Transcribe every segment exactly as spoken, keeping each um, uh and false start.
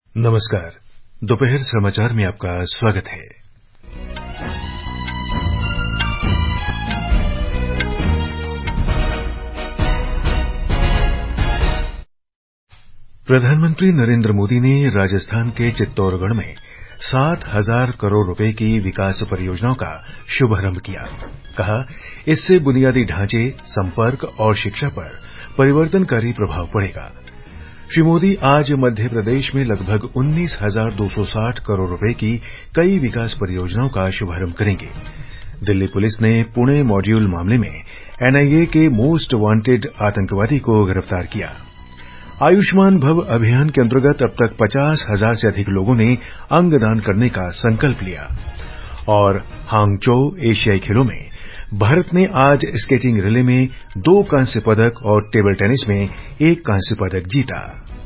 नमस्कार। दोपहर समाचार में आपका स्वागत है। प्रधानमंत्री नरेंद्र मोदी ने राजस्थान के चित्तौड़गढ़ में सात हजार करोड़ रुपए की विकास परियोजनाओं का शुभारंभ किया। कहा, इससे बुनियादी ढांचे, संपर्क और शिक्षा पर परिवर्तनकारी प्रभाव पड़ेगा। श्री मोदी आज मध्य प्रदेश में लगभग उन्नीस हजार दो सौ साठ करोड़ रुपए की कई विकास परियोजनाओं का शुभारंभ करेंगे। दिल्ली पुलिस ने पुणे मॉड्यूल मामले में एनआईए के मोस्ट वांटेड आतंकवादी को गिरफ्तार किया। आयुष्मान भव अभियान के अंतर्गत अब तक पचास हजार से अधिक लोगों ने अंगदान करने का संकल्प लिया। और हांगझोउ एशियाई खेलों में भारत ने आज स्केटिंग रिले में दो कांस्य पदक और टेबल टेनिस में एक कांस्य पदक जीता।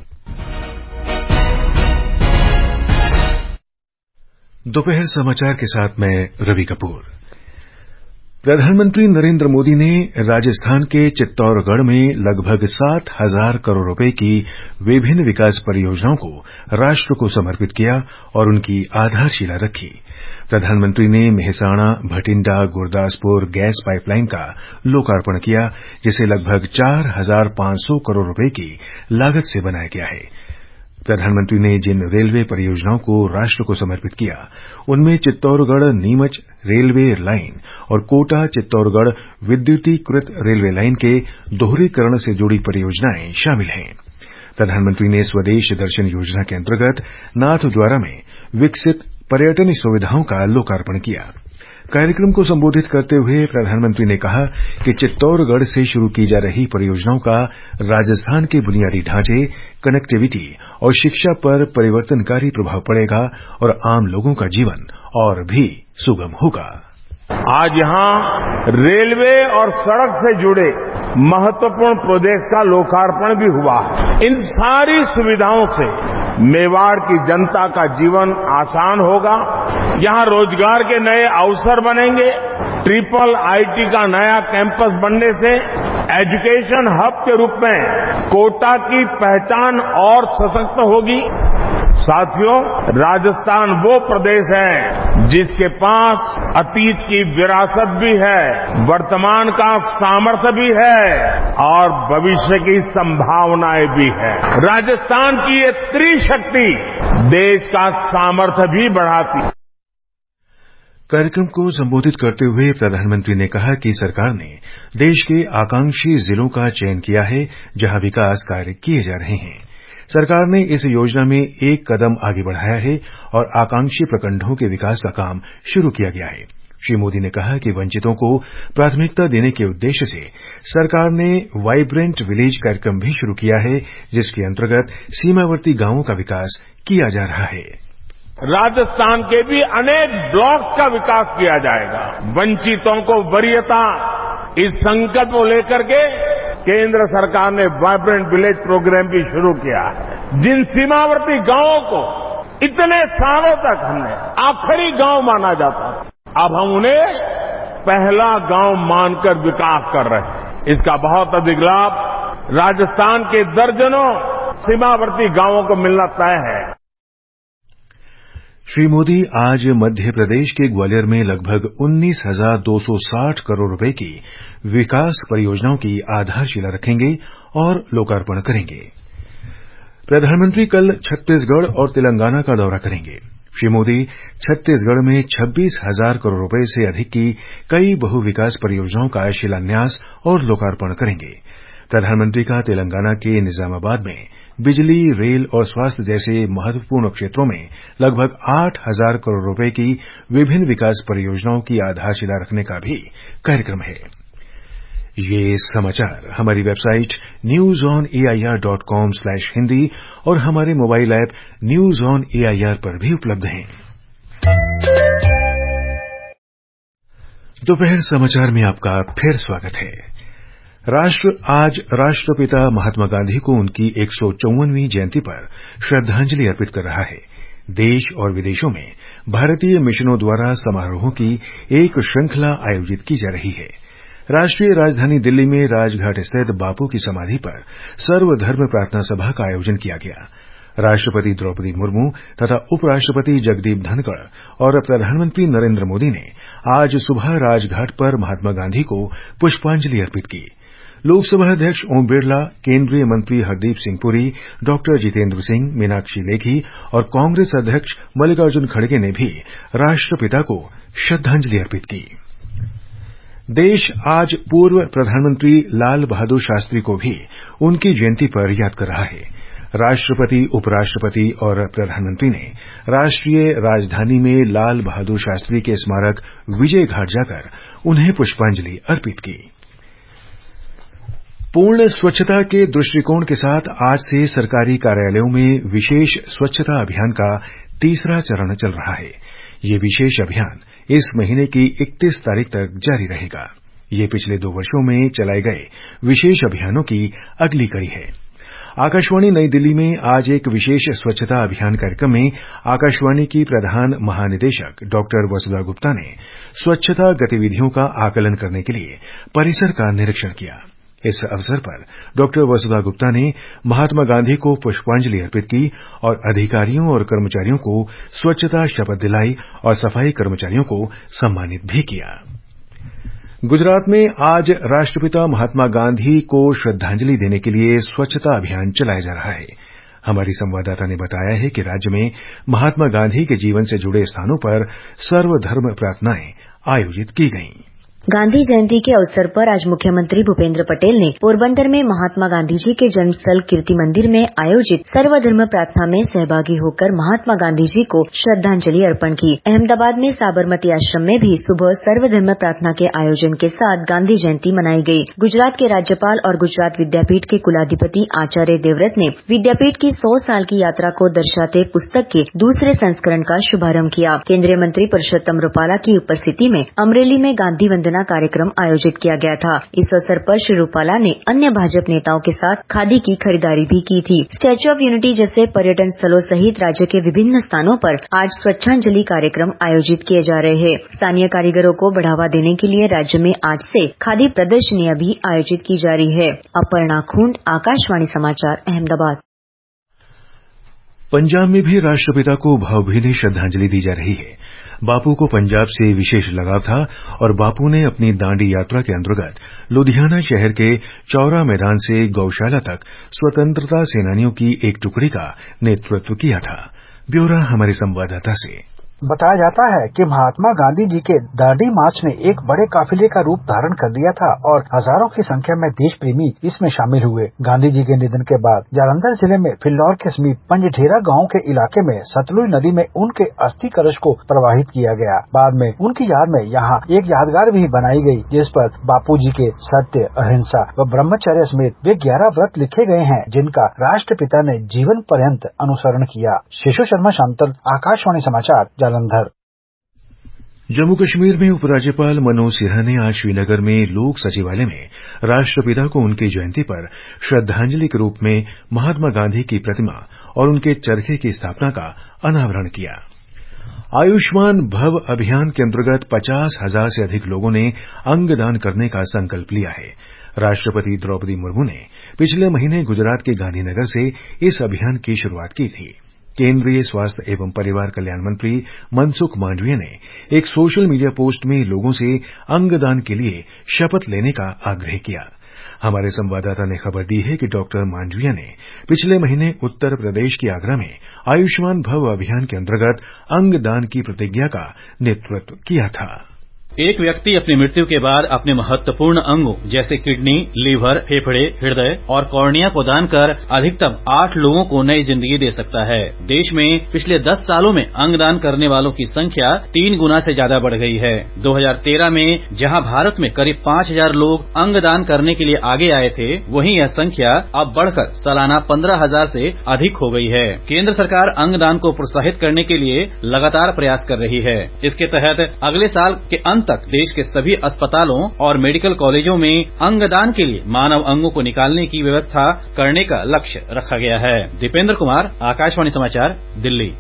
दोपहर समाचार के साथ मैं रवि कपूर। प्रधानमंत्री नरेंद्र मोदी ने राजस्थान के चित्तौड़गढ़ में लगभग सात हजार करोड़ रुपए की विभिन्न विकास परियोजनाओं को राष्ट्र को समर्पित किया और उनकी आधारशिला रखी। प्रधानमंत्री ने मेहसाणा भटिंडा गुरदासपुर गैस पाइपलाइन का लोकार्पण किया, जिसे लगभग चार हजार पांच सौ करोड़ रुपए की लागत से बनाया गया है। प्रधानमंत्री ने जिन रेलवे परियोजनाओं को राष्ट्र को समर्पित किया, उनमें चित्तौड़गढ़ नीमच रेलवे लाइन और कोटा चित्तौड़गढ़ विद्युतीकृत रेलवे लाइन के दोहरीकरण से जुड़ी परियोजनाएं शामिल हैं। प्रधानमंत्री ने स्वदेश दर्शन योजना के अंतर्गत नाथद्वारा में विकसित पर्यटन सुविधाओं का लोकार्पण किया। कार्यक्रम को संबोधित करते हुए प्रधानमंत्री ने कहा कि चित्तौड़गढ़ से शुरू की जा रही परियोजनाओं का राजस्थान के बुनियादी ढांचे, कनेक्टिविटी और शिक्षा पर परिवर्तनकारी प्रभाव पड़ेगा और आम लोगों का जीवन और भी सुगम होगा। आज यहाँ रेलवे और सड़क से जुड़े महत्वपूर्ण प्रोजेक्ट का लोकार्पण भी हुआ है। इन सारी सुविधाओं से मेवाड़ की जनता का जीवन आसान होगा। यहाँ रोजगार के नए अवसर बनेंगे। ट्रिपल आईटी का नया कैंपस बनने से एजुकेशन हब के रूप में कोटा की पहचान और सशक्त होगी। साथियों, राजस्थान वो प्रदेश है जिसके पास अतीत की विरासत भी है, वर्तमान का सामर्थ्य भी है और भविष्य की संभावनाएं भी है। राजस्थान की ये त्रिशक्ति देश का सामर्थ्य भी बढ़ाती है। कार्यक्रम को संबोधित करते हुए प्रधानमंत्री ने कहा कि सरकार ने देश के आकांक्षी जिलों का चयन किया है, जहां विकास कार्य किए जा रहे हैं। सरकार ने इस योजना में एक कदम आगे बढ़ाया है और आकांक्षी प्रखंडों के विकास का काम शुरू किया गया है। श्री मोदी ने कहा कि वंचितों को प्राथमिकता देने के उद्देश्य से सरकार ने वाइब्रेंट विलेज कार्यक्रम भी शुरू किया है, जिसके अंतर्गत सीमावर्ती गांवों का विकास किया जा रहा है। राजस्थान के भी अनेक ब्लॉक का विकास किया जाएगा। वंचितों को वरीयता, इस संकल्प को लेकर के केंद्र सरकार ने वाइब्रेंट विलेज प्रोग्राम भी शुरू किया है। जिन सीमावर्ती गांवों को इतने सालों तक हमने आखिरी गांव माना जाता था, अब हम उन्हें पहला गांव मानकर विकास कर रहे हैं। इसका बहुत अधिक लाभ राजस्थान के दर्जनों सीमावर्ती गांवों को मिलना तय है। श्री मोदी आज मध्य प्रदेश के ग्वालियर में लगभग उन्नीस हजार दो सौ साठ करोड़ रुपए की विकास परियोजनाओं की आधारशिला रखेंगे और लोकार्पण करेंगे। प्रधानमंत्री कल छत्तीसगढ़ और तेलंगाना का दौरा करेंगे। श्री मोदी छत्तीसगढ़ में छब्बीस हजार करोड़ रुपए से अधिक की कई बहु विकास परियोजनाओं का शिलान्यास और लोकार्पण करेंगे। प्रधानमंत्री का तेलंगाना के निजामाबाद में बिजली, रेल और स्वास्थ्य जैसे महत्वपूर्ण क्षेत्रों में लगभग आठ हजार करोड़ रुपए की विभिन्न विकास परियोजनाओं की आधारशिला रखने का भी कार्यक्रम है। ये समाचार हमारी website news on A I R dot com slash Hindi और हमारे mobile app news on A I R पर भी उपलब्ध हैं। दोपहर समाचार में आपका फिर स्वागत है। राष्ट्र आज राष्ट्रपिता महात्मा गांधी को उनकी एक सौ चौवनवीं जयंती पर श्रद्धांजलि अर्पित कर रहा है। देश और विदेशों में भारतीय मिशनों द्वारा समारोहों की एक श्रृंखला आयोजित की जा रही है। राष्ट्रीय राजधानी दिल्ली में राजघाट स्थित बापू की समाधि पर सर्वधर्म प्रार्थना सभा का आयोजन किया गया। राष्ट्रपति द्रौपदी मुर्मू तथा उपराष्ट्रपति जगदीप धनखड़ और प्रधानमंत्री नरेंद्र मोदी ने आज सुबह राजघाट पर महात्मा गांधी को पुष्पांजलि अर्पित की। लोकसभा अध्यक्ष ओम बिरला, केंद्रीय मंत्री हरदीप सिंह पुरी, डॉक्टर जितेंद्र सिंह, मीनाक्षी लेखी और कांग्रेस अध्यक्ष मल्लिकार्जुन खड़गे ने भी राष्ट्रपिता को श्रद्धांजलि अर्पित की। देश आज पूर्व प्रधानमंत्री लाल बहादुर शास्त्री को भी उनकी जयंती पर याद कर रहा है। राष्ट्रपति, उपराष्ट्रपति और प्रधानमंत्री ने राष्ट्रीय राजधानी में लाल बहादुर शास्त्री के स्मारक विजय घाट जाकर उन्हें पुष्पांजलि अर्पित की। पूर्ण स्वच्छता के दृष्टिकोण के साथ आज से सरकारी कार्यालयों में विशेष स्वच्छता अभियान का तीसरा चरण चल रहा है। ये विशेष अभियान इस महीने की इकतीस तारीख तक जारी रहेगा। ये पिछले दो वर्षों में चलाए गए विशेष अभियानों की अगली कड़ी है। आकाशवाणी नई दिल्ली में आज एक विशेष स्वच्छता अभियान कार्यक्रम में आकाशवाणी की प्रधान महानिदेशक डॉक्टर वसुधा गुप्ता ने स्वच्छता गतिविधियों का आकलन करने के लिए परिसर का निरीक्षण किया। इस अवसर पर डॉक्टर वसुधा गुप्ता ने महात्मा गांधी को पुष्पांजलि अर्पित की और अधिकारियों और कर्मचारियों को स्वच्छता शपथ दिलाई और सफाई कर्मचारियों को सम्मानित भी किया। गुजरात में आज राष्ट्रपिता महात्मा गांधी को श्रद्धांजलि देने के लिए स्वच्छता अभियान चलाया जा रहा है। हमारी संवाददाता ने बताया है कि राज्य में महात्मा गांधी के जीवन से जुड़े स्थानों पर सर्वधर्म प्रार्थनाएं आयोजित की गईं। गांधी जयंती के अवसर पर आज मुख्यमंत्री भूपेंद्र पटेल ने पोरबंदर में महात्मा गांधी जी के जन्मस्थल कीर्ति मंदिर में आयोजित सर्वधर्म प्रार्थना में सहभागी होकर महात्मा गांधी जी को श्रद्धांजलि अर्पण की। अहमदाबाद में साबरमती आश्रम में भी सुबह सर्वधर्म प्रार्थना के आयोजन के साथ गांधी जयंती मनाई गई। गुजरात के राज्यपाल और गुजरात विद्यापीठ के कुलाधिपति आचार्य देवव्रत ने विद्यापीठ की सौ साल की यात्रा को दर्शाते पुस्तक के दूसरे संस्करण का शुभारंभ किया। केंद्रीय मंत्री परषोत्तम रूपाला की उपस्थिति में अमरेली में गांधी वंदना कार्यक्रम आयोजित किया गया था। इस अवसर पर श्री रूपाला ने अन्य भाजपा नेताओं के साथ खादी की खरीदारी भी की थी। स्टैच्यू ऑफ यूनिटी जैसे पर्यटन स्थलों सहित राज्य के विभिन्न स्थानों पर आज स्वच्छांजलि कार्यक्रम आयोजित किए जा रहे हैं। स्थानीय कारीगरों को बढ़ावा देने के लिए राज्य में आज से खादी प्रदर्शनियां भी आयोजित की जा रही है। अपर्णा खूंट, आकाशवाणी समाचार, अहमदाबाद। पंजाब में भी राष्ट्रपिता को भावभीनी श्रद्धांजलि दी जा रही है। बापू को पंजाब से विशेष लगाव था और बापू ने अपनी दांडी यात्रा के अंतर्गत लुधियाना शहर के चौरा मैदान से गौशाला तक स्वतंत्रता सेनानियों की एक टुकड़ी का नेतृत्व किया था। ब्यौरा हमारे संवाददाता से। बताया जाता है कि महात्मा गांधी जी के दांडी मार्च ने एक बड़े काफिले का रूप धारण कर लिया था और हजारों की संख्या में देश प्रेमी इसमें शामिल हुए। गांधी जी के निधन के बाद जालंधर जिले में फिल्लौर के समीप पंजढेरा गांव के इलाके में सतलुज नदी में उनके अस्थि कलश को प्रवाहित किया गया। बाद में उनकी याद में यहाँ एक यादगार भी बनाई गई, जिस पर बापू जी के सत्य, अहिंसा व ब्रह्मचर्य समेत वे ग्यारह व्रत लिखे गए हैं, जिनका राष्ट्रपिता ने जीवन पर्यंत अनुसरण किया। शिशु शर्मा शांतल, आकाशवाणी समाचार, जालंधर। जम्मू कश्मीर में उपराज्यपाल मनोज सिन्हा ने आज श्रीनगर में लोक सचिवालय में राष्ट्रपिता को उनकी जयंती पर श्रद्धांजलि के रूप में महात्मा गांधी की प्रतिमा और उनके चरखे की स्थापना का अनावरण किया। आयुष्मान भव अभियान के अंतर्गत पचास हजार से अधिक लोगों ने अंगदान करने का संकल्प लिया है। राष्ट्रपति द्रौपदी मुर्मू ने पिछले महीने गुजरात के गांधीनगर से इस अभियान की शुरुआत की थी। केंद्रीय स्वास्थ्य एवं परिवार कल्याण मंत्री मनसुख मांडविया ने एक सोशल मीडिया पोस्ट में लोगों से अंगदान के लिए शपथ लेने का आग्रह किया। हमारे संवाददाता ने खबर दी है कि डॉक्टर मांडविया ने पिछले महीने उत्तर प्रदेश के आगरा में आयुष्मान भव अभियान के अंतर्गत अंगदान की प्रतिज्ञा का नेतृत्व किया था। एक व्यक्ति अपनी मृत्यु के बाद अपने महत्वपूर्ण अंगों जैसे किडनी, लीवर, फेफड़े, हृदय और कॉर्निया को दान कर अधिकतम आठ लोगों को नई जिंदगी दे सकता है। देश में पिछले दस सालों में अंगदान करने वालों की संख्या तीन गुना से ज्यादा बढ़ गई है। दो हज़ार तेरह में जहां भारत में करीब पाँच हजार लोग अंगदान करने के लिए आगे आए थे, वहीं यह संख्या अब बढ़कर सालाना पंद्रह हजार से अधिक हो गई है। केंद्र सरकार अंगदान को प्रोत्साहित करने के लिए लगातार प्रयास कर रही है। इसके तहत अगले साल के अंत तक देश के सभी अस्पतालों और मेडिकल कॉलेजों में अंगदान के लिए मानव अंगों को निकालने की व्यवस्था करने का लक्ष्य रखा गया है। दीपेंद्र कुमार, आकाशवाणी समाचार, दिल्ली।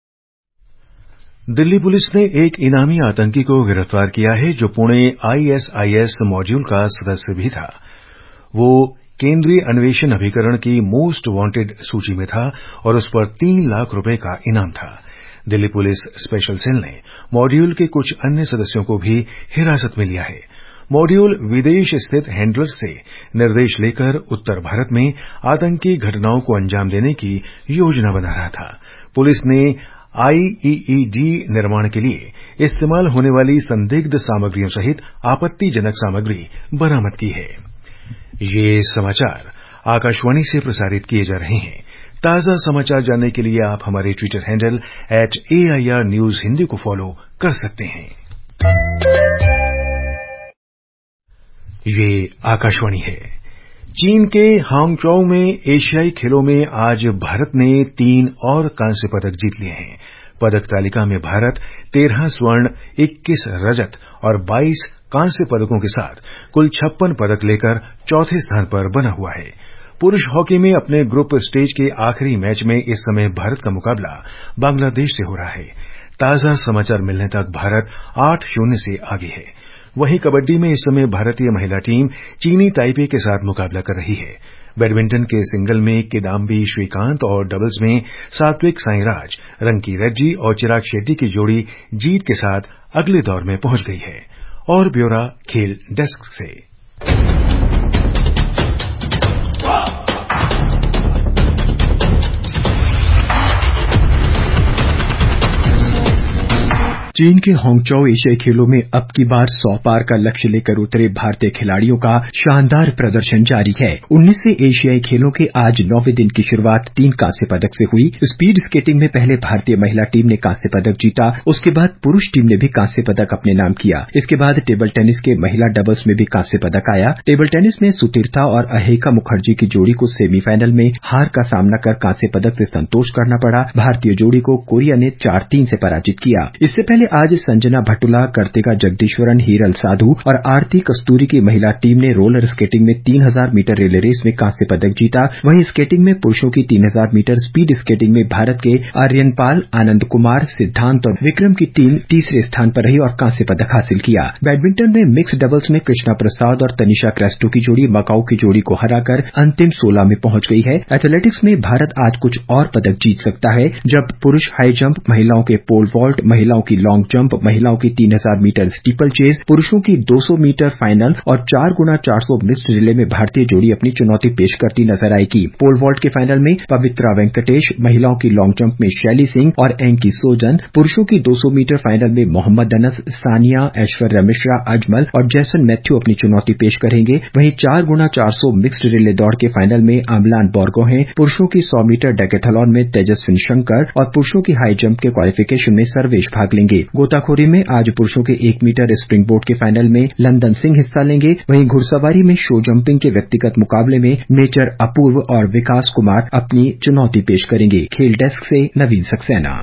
दिल्ली पुलिस ने एक इनामी आतंकी को गिरफ्तार किया है जो पुणे आईएसआईएस मॉड्यूल का सदस्य भी था। वो केंद्रीय अन्वेषण अभिकरण की मोस्ट वांटेड सूची में था और उस पर तीन लाख रुपए का इनाम था। दिल्ली पुलिस स्पेशल सेल ने मॉड्यूल के कुछ अन्य सदस्यों को भी हिरासत में लिया है। मॉड्यूल विदेश स्थित हैंडलर से निर्देश लेकर उत्तर भारत में आतंकी घटनाओं को अंजाम देने की योजना बना रहा था। पुलिस ने आईईडी निर्माण के लिए इस्तेमाल होने वाली संदिग्ध सामग्रियों सहित आपत्तिजनक सामग्री बरामद की है। ये समाचार आकाशवाणी से प्रसारित किए जा रहे हैं। ताजा समाचार जानने के लिए आप हमारे Twitter handle at AIR news Hindi को फॉलो कर सकते हैं। ये आकाशवाणी है। चीन के हांगझोउ में एशियाई खेलों में आज भारत ने तीन और कांस्य पदक जीत लिए हैं। पदक तालिका में भारत तेरह स्वर्ण, इक्कीस रजत और बाईस कांस्य पदकों के साथ कुल छप्पन पदक लेकर चौथे स्थान पर बना हुआ है। पुरुष हॉकी में अपने ग्रुप स्टेज के आखिरी मैच में इस समय भारत का मुकाबला बांग्लादेश से हो रहा है। ताजा समाचार मिलने तक भारत आठ शून्य से आगे है। वहीं कबड्डी में इस समय भारतीय महिला टीम चीनी ताइपे के साथ मुकाबला कर रही है। बैडमिंटन के सिंगल में किदाम्बी श्रीकांत और डबल्स में सात्विक साईराज, रंकी रेड्डी और चिराग शेट्टी की जोड़ी जीत के साथ अगले दौर में पहुंच गई है। और ब्यौरा खेल डेस्क से। चीन के हांगझोउ एशियाई खेलों में अब की बार सौ पार का लक्ष्य लेकर उतरे भारतीय खिलाड़ियों का शानदार प्रदर्शन जारी है। उन्नीसवें एशियाई खेलों के आज नौवें दिन की शुरुआत तीन कांस्य पदक से हुई। स्पीड स्केटिंग में पहले भारतीय महिला टीम ने कांस्य पदक जीता, उसके बाद पुरुष टीम ने भी कांस्य पदक अपने नाम किया। इसके बाद टेबल टेनिस के महिला डबल्स में भी कांस्य पदक आया। टेबल टेनिस में सुतीर्था और अहेका मुखर्जी की जोड़ी को सेमीफाइनल में हार का सामना कर कांस्य पदक से संतोष करना पड़ा। भारतीय जोड़ी को कोरिया ने चार तीन से पराजित किया। इससे पहले आज संजना भट्टुला, कर्तिका जगदीश्वरन, हीरल साधु और आरती कस्तूरी की महिला टीम ने रोलर स्केटिंग में तीन हजार मीटर रिले रेस में कांस्य पदक जीता। वहीं स्केटिंग में पुरुषों की तीन हजार मीटर स्पीड स्केटिंग में भारत के आर्यनपाल, आनंद कुमार, सिद्धांत और विक्रम की टीम तीसरे स्थान पर रही और कांस्य पदक हासिल किया। बैडमिंटन में मिक्स डबल्स में कृष्णा प्रसाद और तनिषा क्रेस्टो की जोड़ी मकाऊ की जोड़ी को हराकर अंतिम सोलह में पहुंच गई है। एथलेटिक्स में भारत आज कुछ और पदक जीत सकता है, जब पुरुष हाई जंप, महिलाओं के पोल वॉल्ट, महिलाओं की लॉन्ग जंप, महिलाओं की तीन हजार मीटर स्टीपल चेज, पुरुषों की दो सौ मीटर फाइनल और चार गुना चार सौ मिक्स्ड रिले में भारतीय जोड़ी अपनी चुनौती पेश करती नजर आएगी। पोल वॉल्ट के फाइनल में पवित्रा वेंकटेश, महिलाओं की लॉन्ग जंप में शैली सिंह और एंकी सोजन, पुरुषों की दो सौ मीटर फाइनल में मोहम्मद अनस, सानिया, ऐश्वर्या मिश्रा, अजमल और जैसन मैथ्यू अपनी चुनौती पेश करेंगे। वहीं चार गुना चार सौ मिक्स्ड रिले दौड़ के फाइनल में अमलान बोरगोहेन, पुरुषों की सौ मीटर डेकेथलॉन में तेजस्विन शंकर और पुरुषों की हाई जंप के क्वालिफिकेशन में सर्वेश भाग लेंगे। गोताखोरी में आज पुरुषों के एक मीटर स्प्रिंग बोर्ड के फाइनल में लंदन सिंह हिस्सा लेंगे। वहीं घुड़सवारी में शो जंपिंग के व्यक्तिगत मुकाबले में मेजर अपूर्व और विकास कुमार अपनी चुनौती पेश करेंगे। खेल डेस्क से नवीन सक्सेना।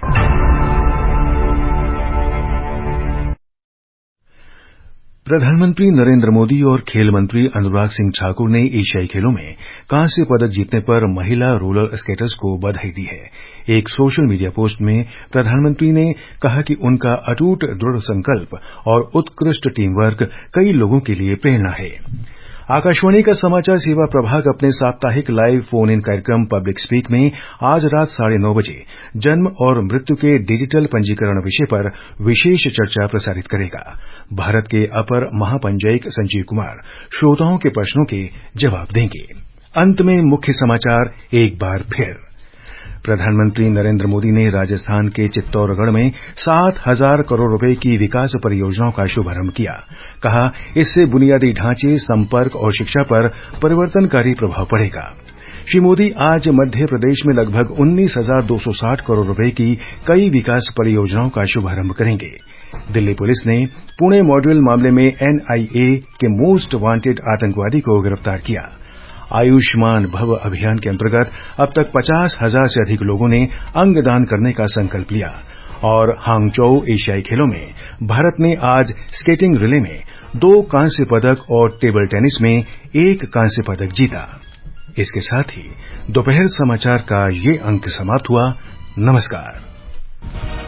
प्रधानमंत्री नरेंद्र मोदी और खेल मंत्री अनुराग सिंह ठाकुर ने एशियाई खेलों में कांस्य पदक जीतने पर महिला रोलर स्केटर्स को बधाई दी है। एक सोशल मीडिया पोस्ट में प्रधानमंत्री ने कहा कि उनका अटूट दृढ़ संकल्प और उत्कृष्ट टीम वर्क कई लोगों के लिए प्रेरणा है। आकाशवाणी का समाचार सेवा प्रभाग अपने साप्ताहिक लाइव फोन इन कार्यक्रम पब्लिक स्पीक में आज रात साढ़े नौ बजे जन्म और मृत्यु के डिजिटल पंजीकरण विषय पर विशेष चर्चा प्रसारित करेगा। भारत के अपर महापंजीयक संजीव कुमार श्रोताओं के प्रश्नों के जवाब देंगे। अंत में मुख्य समाचार एक बार फिर। प्रधानमंत्री नरेंद्र मोदी ने राजस्थान के चित्तौड़गढ़ में सात हजार करोड़ रुपए की विकास परियोजनाओं का शुभारंभ किया। कहा, इससे बुनियादी ढांचे, संपर्क और शिक्षा पर परिवर्तनकारी प्रभाव पड़ेगा। श्री मोदी आज मध्य प्रदेश में लगभग उन्नीस हजार दो सौ साठ करोड़ रुपए की कई विकास परियोजनाओं का शुभारंभ करेंगे। दिल्ली पुलिस ने पुणे मॉड्यूल मामले में एनआईए के मोस्ट वांटेड आतंकवादी को गिरफ्तार किया। आयुष्मान भव अभियान के अंतर्गत अब तक पचास हजार से अधिक लोगों ने अंगदान करने का संकल्प लिया। और हांगझोउ एशियाई खेलों में भारत ने आज स्केटिंग रिले में दो कांस्य पदक और टेबल टेनिस में एक कांस्य पदक जीता। इसके साथ ही दोपहर समाचार का ये अंक समाप्त हुआ। नमस्कार।